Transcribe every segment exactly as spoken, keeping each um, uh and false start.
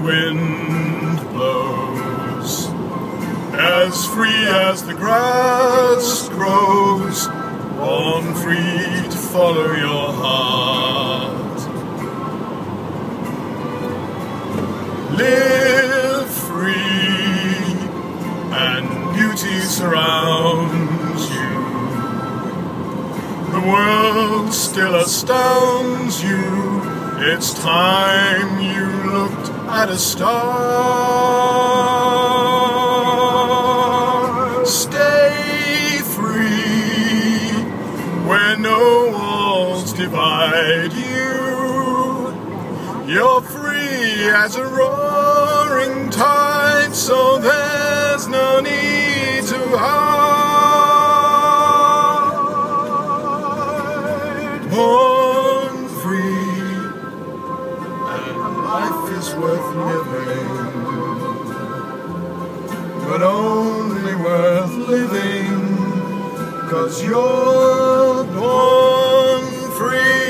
wind blows, as free as the grass grows, born free to follow your heart. Live free, and beauty surrounds you. The world still astounds you. It's time you looked at a star. Stay free, where no walls divide you. You're free as a roaring tide, so there's no need to hide. Born free, and life is worth living, but only worth living 'cause you're born free.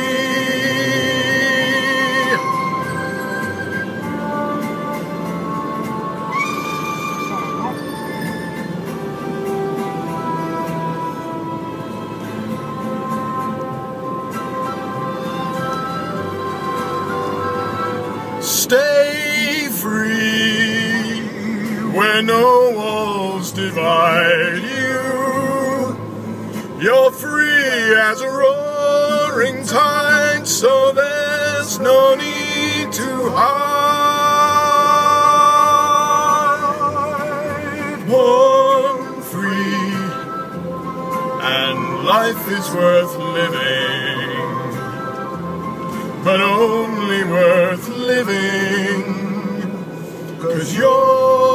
Stay free, where no walls divide you. You're free as a roaring tide, so there's no need to hide. Born free, and life is worth living, but only worth living 'cause you're